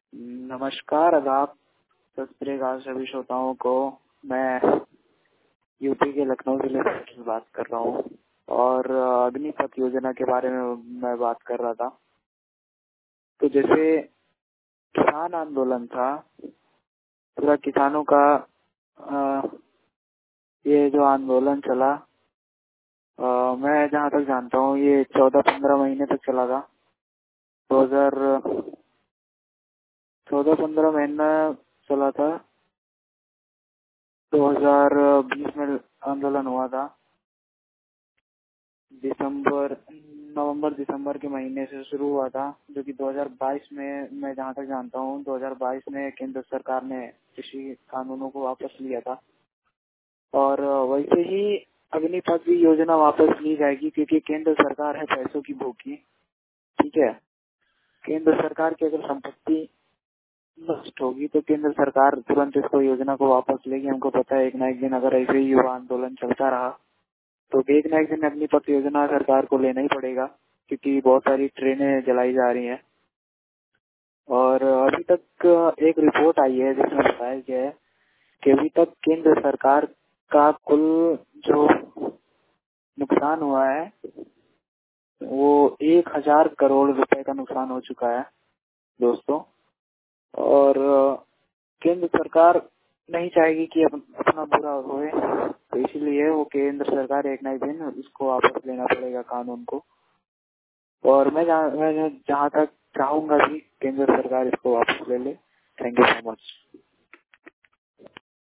नमस्कार, आदाब, सत श्री अकाल सभी श्रोताओं को। मैं यूपी के लखनऊ जिले से बात कर रहा हूँ और अग्निपथ योजना के बारे में मैं बात कर रहा था। तो जैसे किसान आंदोलन था, पूरा किसानों का ये जो आंदोलन चला, मैं जहाँ तक जानता हूँ ये 14-15 महीने तक चला था। 14-15 महीना चला था। 2020 में आंदोलन हुआ था। नवंबर दिसंबर के महीने से शुरू हुआ था, जो कि 2022 में, मैं जहाँ तक जानता हूँ 2022 में केंद्र सरकार ने कृषि कानूनों को वापस लिया था। और वैसे ही अग्निपथ भी योजना वापस ली जाएगी, क्योंकि केंद्र सरकार है पैसों की भूखी। ठीक है, केंद्र सरकार की अगर संपत्ति नष्ट होगी तो केंद्र सरकार तुरंत इसको योजना को वापस लेगी। हमको पता है एक ना एक दिन अगर ऐसे ही युवा आंदोलन चलता रहा तो एक ना एक दिन अग्निपथ योजना सरकार को लेना ही पड़ेगा, क्योंकि बहुत सारी ट्रेनें जलाई जा रही हैं। और अभी तक एक रिपोर्ट आई है जिसमें बताया गया है कि अभी तक केंद्र सरकार का कुल जो नुकसान हुआ है वो 1000 करोड़ रुपए का नुकसान हो चुका है दोस्तों। और केंद्र सरकार नहीं चाहेगी कि अपना बुरा होए, तो इसीलिए वो केंद्र सरकार एक ना एक दिन उसको वापस लेना पड़ेगा कानून को। और मैं जहाँ तक चाहूंगा कि केंद्र सरकार इसको वापस ले ले। Thank you so much.